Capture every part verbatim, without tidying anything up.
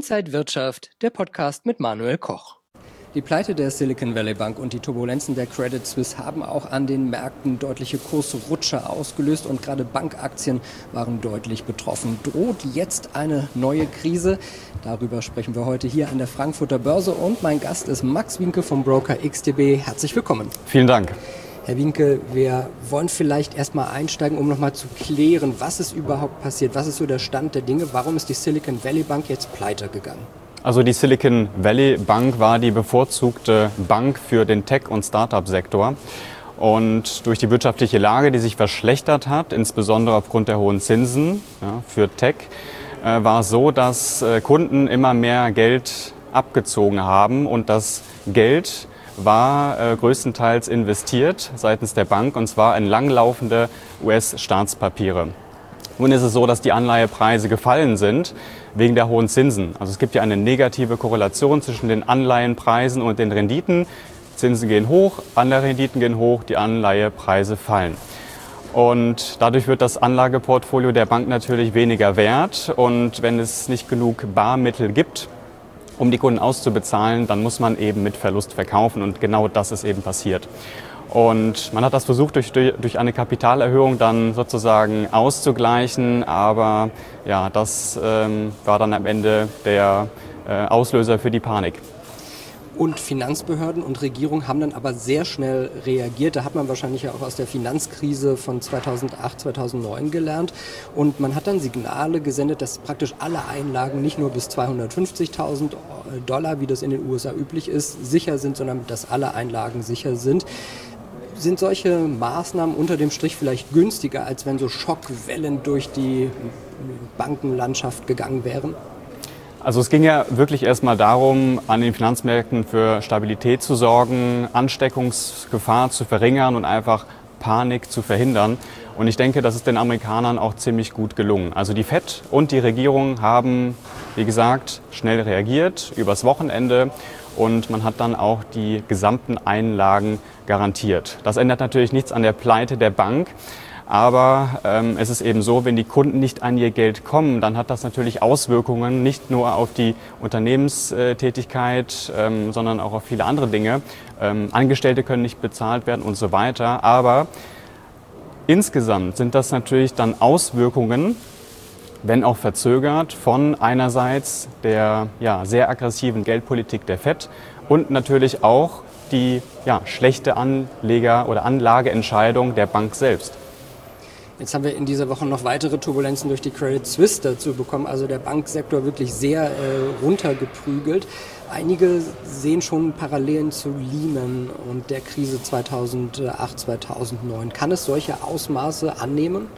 Inside Wirtschaft, der Podcast mit Manuel Koch. Die Pleite der Silicon Valley Bank und die Turbulenzen der Credit Suisse haben auch an den Märkten deutliche Kursrutsche ausgelöst und gerade Bankaktien waren deutlich betroffen. Droht jetzt eine neue Krise? Darüber sprechen wir heute hier an der Frankfurter Börse und mein Gast ist Max Wienke vom Broker X T B. Herzlich willkommen. Vielen Dank. Herr Wienke, wir wollen vielleicht erstmal einsteigen, um nochmal zu klären, was ist überhaupt passiert, was ist so der Stand der Dinge, warum ist die Silicon Valley Bank jetzt pleite gegangen? Also die Silicon Valley Bank war die bevorzugte Bank für den Tech- und Start-up-Sektor. Und durch die wirtschaftliche Lage, die sich verschlechtert hat, insbesondere aufgrund der hohen Zinsen ja, für Tech, äh, war es so, dass äh, Kunden immer mehr Geld abgezogen haben und das Geld war äh, größtenteils investiert seitens der Bank und zwar in langlaufende U S-Staatspapiere. Nun ist es so, dass die Anleihepreise gefallen sind wegen der hohen Zinsen. Also es gibt ja eine negative Korrelation zwischen den Anleihenpreisen und den Renditen. Zinsen gehen hoch, Anleiherenditen gehen hoch, die Anleihepreise fallen. Und dadurch wird das Anlageportfolio der Bank natürlich weniger wert. Und wenn es nicht genug Barmittel gibt, um die Kunden auszubezahlen, dann muss man eben mit Verlust verkaufen. Und genau das ist eben passiert. Und man hat das versucht, durch, durch eine Kapitalerhöhung dann sozusagen auszugleichen, aber ja, das ähm, war dann am Ende der äh, Auslöser für die Panik. Und Finanzbehörden und Regierung haben dann aber sehr schnell reagiert. Da hat man wahrscheinlich ja auch aus der Finanzkrise von zweitausendacht, zweitausendneun gelernt. Und man hat dann Signale gesendet, dass praktisch alle Einlagen nicht nur bis zweihundertfünfzigtausend Dollar, wie das in den U S A üblich ist, sicher sind, sondern dass alle Einlagen sicher sind. Sind solche Maßnahmen unter dem Strich vielleicht günstiger, als wenn so Schockwellen durch die Bankenlandschaft gegangen wären? Also es ging ja wirklich erstmal darum, an den Finanzmärkten für Stabilität zu sorgen, Ansteckungsgefahr zu verringern und einfach Panik zu verhindern. Und ich denke, das ist den Amerikanern auch ziemlich gut gelungen. Also die Fed und die Regierung haben, wie gesagt, schnell reagiert übers Wochenende und man hat dann auch die gesamten Einlagen garantiert. Das ändert natürlich nichts an der Pleite der Bank. Aber ähm, es ist eben so, wenn die Kunden nicht an ihr Geld kommen, dann hat das natürlich Auswirkungen nicht nur auf die Unternehmenstätigkeit, ähm, sondern auch auf viele andere Dinge. Ähm, Angestellte können nicht bezahlt werden und so weiter. Aber insgesamt sind das natürlich dann Auswirkungen, wenn auch verzögert, von einerseits der ja, sehr aggressiven Geldpolitik der Fed und natürlich auch die ja, schlechte Anleger- oder Anlageentscheidung der Bank selbst. Jetzt haben wir in dieser Woche noch weitere Turbulenzen durch die Credit Suisse dazu bekommen, also der Banksektor wirklich sehr äh, runtergeprügelt. Einige sehen schon Parallelen zu Lehman und der Krise zweitausendacht, zweitausendneun. Kann es solche Ausmaße annehmen?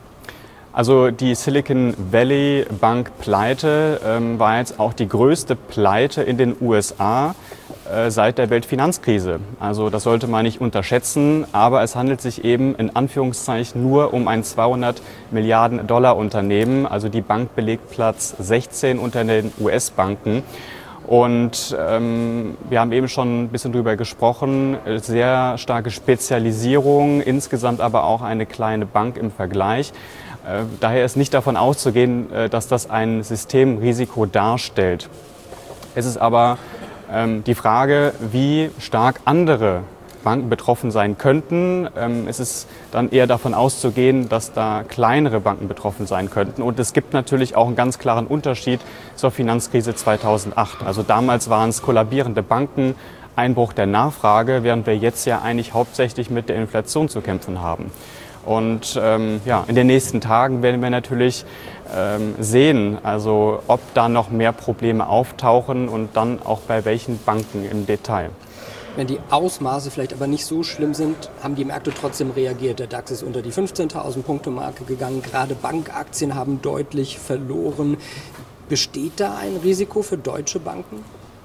Also die Silicon Valley Bank Pleite ähm, war jetzt auch die größte Pleite in den U S A äh, seit der Weltfinanzkrise. Also das sollte man nicht unterschätzen, aber es handelt sich eben in Anführungszeichen nur um ein zweihundert Milliarden Dollar Unternehmen. Also die Bank belegt Platz sechzehn unter den U S-Banken. Und ähm, wir haben eben schon ein bisschen drüber gesprochen, sehr starke Spezialisierung, insgesamt aber auch eine kleine Bank im Vergleich. Äh, daher ist nicht davon auszugehen, äh, dass das ein Systemrisiko darstellt. Es ist aber ähm, die Frage, wie stark andere Banken betroffen sein könnten. Ähm, es ist dann eher davon auszugehen, dass da kleinere Banken betroffen sein könnten. Und es gibt natürlich auch einen ganz klaren Unterschied zur Finanzkrise zweitausendacht. Also damals waren es kollabierende Banken, Einbruch der Nachfrage, während wir jetzt ja eigentlich hauptsächlich mit der Inflation zu kämpfen haben. Und ähm, ja, in den nächsten Tagen werden wir natürlich ähm, sehen, also ob da noch mehr Probleme auftauchen und dann auch bei welchen Banken im Detail. Wenn die Ausmaße vielleicht aber nicht so schlimm sind, haben die Märkte trotzdem reagiert. Der DAX ist unter die fünfzehntausend Punkte Marke gegangen. Gerade Bankaktien haben deutlich verloren. Besteht da ein Risiko für deutsche Banken?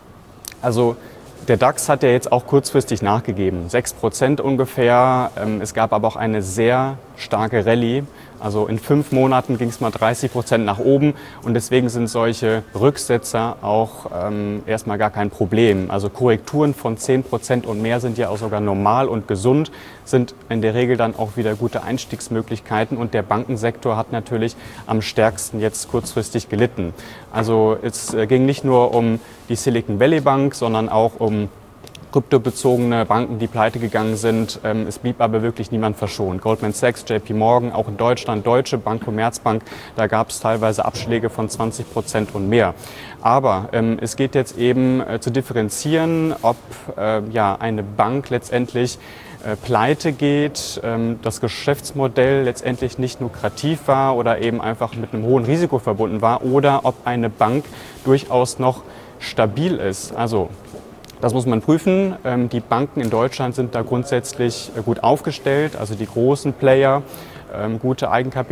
Also der DAX hat ja jetzt auch kurzfristig nachgegeben, sechs Prozent ungefähr. Es gab aber auch eine sehr starke Rallye. Also in fünf Monaten ging es mal dreißig Prozent nach oben und deswegen sind solche Rücksetzer auch ähm, erstmal gar kein Problem. Also Korrekturen von zehn Prozent und mehr sind ja auch sogar normal und gesund, sind in der Regel dann auch wieder gute Einstiegsmöglichkeiten und der Bankensektor hat natürlich am stärksten jetzt kurzfristig gelitten. Also es ging nicht nur um die Silicon Valley Bank, sondern auch um kryptobezogene Banken, die pleite gegangen sind. Es blieb aber wirklich niemand verschont. Goldman Sachs, J P Morgan, auch in Deutschland, Deutsche Bank, Commerzbank, da gab es teilweise Abschläge von zwanzig Prozent und mehr. Aber ähm, es geht jetzt eben äh, zu differenzieren, ob äh, ja, eine Bank letztendlich äh, pleite geht, ähm, das Geschäftsmodell letztendlich nicht lukrativ war oder eben einfach mit einem hohen Risiko verbunden war oder ob eine Bank durchaus noch stabil ist. Also das muss man prüfen. Die Banken in Deutschland sind da grundsätzlich gut aufgestellt, also die großen Player, gute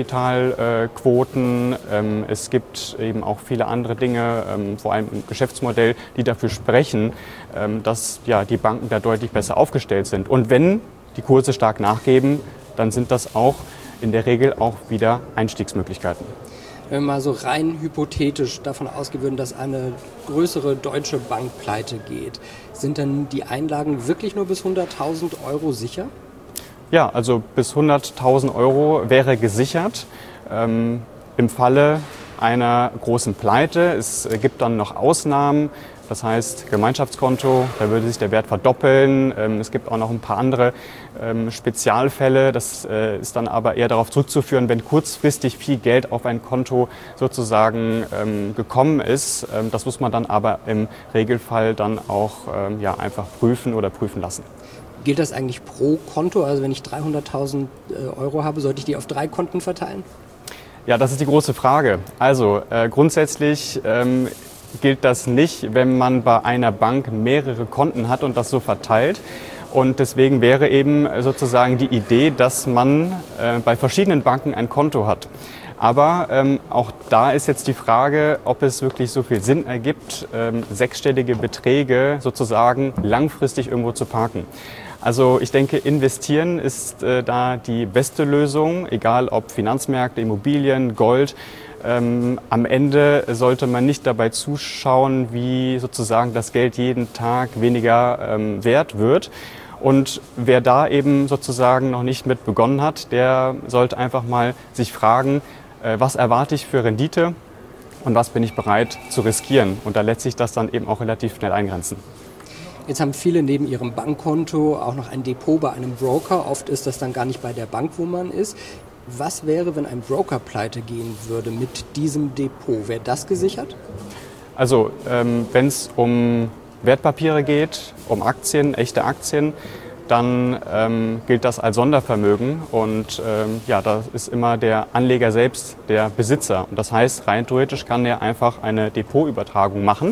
Eigenkapitalquoten. Es gibt eben auch viele andere Dinge, vor allem im Geschäftsmodell, die dafür sprechen, dass ja, die Banken da deutlich besser aufgestellt sind. Und wenn die Kurse stark nachgeben, dann sind das auch in der Regel auch wieder Einstiegsmöglichkeiten. Wenn wir mal so rein hypothetisch davon ausgehen würden, dass eine größere deutsche Bank pleite geht, sind dann die Einlagen wirklich nur bis hunderttausend Euro sicher? Ja, also bis hunderttausend Euro wäre gesichert. Ähm, im Falle einer großen Pleite. Es gibt dann noch Ausnahmen. Das heißt Gemeinschaftskonto, da würde sich der Wert verdoppeln. Es gibt auch noch ein paar andere Spezialfälle. Das ist dann aber eher darauf zurückzuführen, wenn kurzfristig viel Geld auf ein Konto sozusagen gekommen ist. Das muss man dann aber im Regelfall dann auch ja, einfach prüfen oder prüfen lassen. Gilt das eigentlich pro Konto? Also wenn ich dreihunderttausend Euro habe, sollte ich die auf drei Konten verteilen? Ja, das ist die große Frage. Also äh, grundsätzlich ähm, gilt das nicht, wenn man bei einer Bank mehrere Konten hat und das so verteilt. Und deswegen wäre eben sozusagen die Idee, dass man äh, bei verschiedenen Banken ein Konto hat. Aber ähm, auch da ist jetzt die Frage, ob es wirklich so viel Sinn ergibt, ähm, sechsstellige Beträge sozusagen langfristig irgendwo zu parken. Also ich denke, investieren ist äh, da die beste Lösung, egal ob Finanzmärkte, Immobilien, Gold. Ähm, am Ende sollte man nicht dabei zuschauen, wie sozusagen das Geld jeden Tag weniger ähm, wert wird. Und wer da eben sozusagen noch nicht mit begonnen hat, der sollte einfach mal sich fragen, äh, was erwarte ich für Rendite und was bin ich bereit zu riskieren. Und da lässt sich das dann eben auch relativ schnell eingrenzen. Jetzt haben viele neben ihrem Bankkonto auch noch ein Depot bei einem Broker. Oft ist das dann gar nicht bei der Bank, wo man ist. Was wäre, wenn ein Broker pleite gehen würde mit diesem Depot? Wäre das gesichert? Also ähm, wenn es um Wertpapiere geht, um Aktien, echte Aktien, dann ähm, gilt das als Sondervermögen und ähm, ja, da ist immer der Anleger selbst der Besitzer. Und das heißt, rein theoretisch kann er einfach eine Depotübertragung machen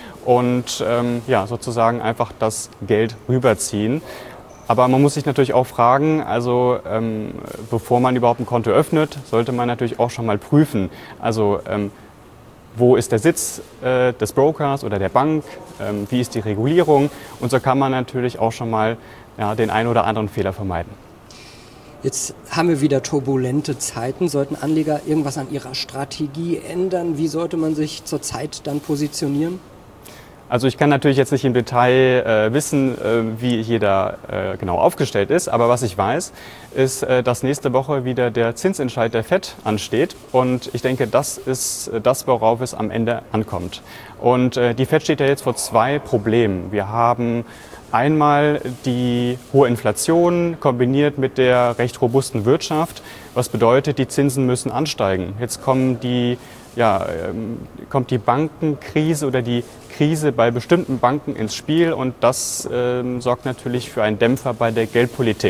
und ähm, ja, sozusagen einfach das Geld rüberziehen. Aber man muss sich natürlich auch fragen, also ähm, bevor man überhaupt ein Konto öffnet, sollte man natürlich auch schon mal prüfen, also ähm, wo ist der Sitz äh, des Brokers oder der Bank, ähm, wie ist die Regulierung und so kann man natürlich auch schon mal ja, den einen oder anderen Fehler vermeiden. Jetzt haben wir wieder turbulente Zeiten. Sollten Anleger irgendwas an ihrer Strategie ändern? Wie sollte man sich zurzeit dann positionieren? Also ich kann natürlich jetzt nicht im Detail äh, wissen, äh, wie jeder äh, genau aufgestellt ist, aber was ich weiß, ist, äh, dass nächste Woche wieder der Zinsentscheid der Fed ansteht und ich denke, das ist das, worauf es am Ende ankommt. Und äh, die Fed steht ja jetzt vor zwei Problemen. Wir haben einmal die hohe Inflation kombiniert mit der recht robusten Wirtschaft, was bedeutet, die Zinsen müssen ansteigen. Jetzt kommen die, ja, ähm, kommt die Bankenkrise oder die Krise bei bestimmten Banken ins Spiel und das ähm, sorgt natürlich für einen Dämpfer bei der Geldpolitik.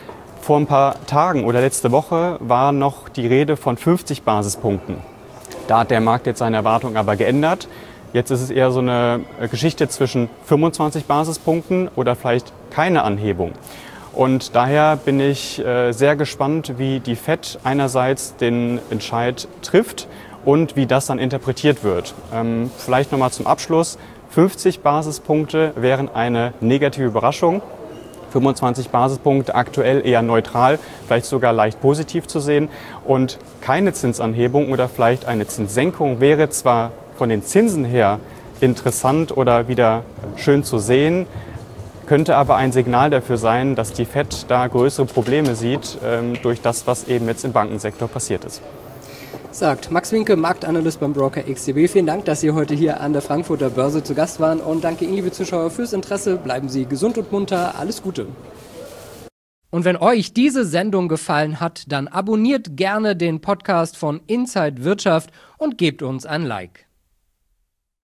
Vor ein paar Tagen oder letzte Woche war noch die Rede von fünfzig Basispunkten. Da hat der Markt jetzt seine Erwartungen aber geändert. Jetzt ist es eher so eine Geschichte zwischen fünfundzwanzig Basispunkten oder vielleicht keine Anhebung. Und daher bin ich äh, sehr gespannt, wie die Fed einerseits den Entscheid trifft und wie das dann interpretiert wird. Ähm, vielleicht nochmal zum Abschluss. fünfzig Basispunkte wären eine negative Überraschung. fünfundzwanzig Basispunkte, aktuell eher neutral, vielleicht sogar leicht positiv zu sehen. Und keine Zinsanhebung oder vielleicht eine Zinssenkung wäre zwar von den Zinsen her interessant oder wieder schön zu sehen, könnte aber ein Signal dafür sein, dass die Fed da größere Probleme sieht ähm, durch das, was eben jetzt im Bankensektor passiert ist. Sagt Max Winke, Marktanalyst beim Broker X T B. Vielen Dank, dass Sie heute hier an der Frankfurter Börse zu Gast waren und danke Ihnen, liebe Zuschauer, fürs Interesse. Bleiben Sie gesund und munter. Alles Gute. Und wenn euch diese Sendung gefallen hat, dann abonniert gerne den Podcast von Inside Wirtschaft und gebt uns ein Like.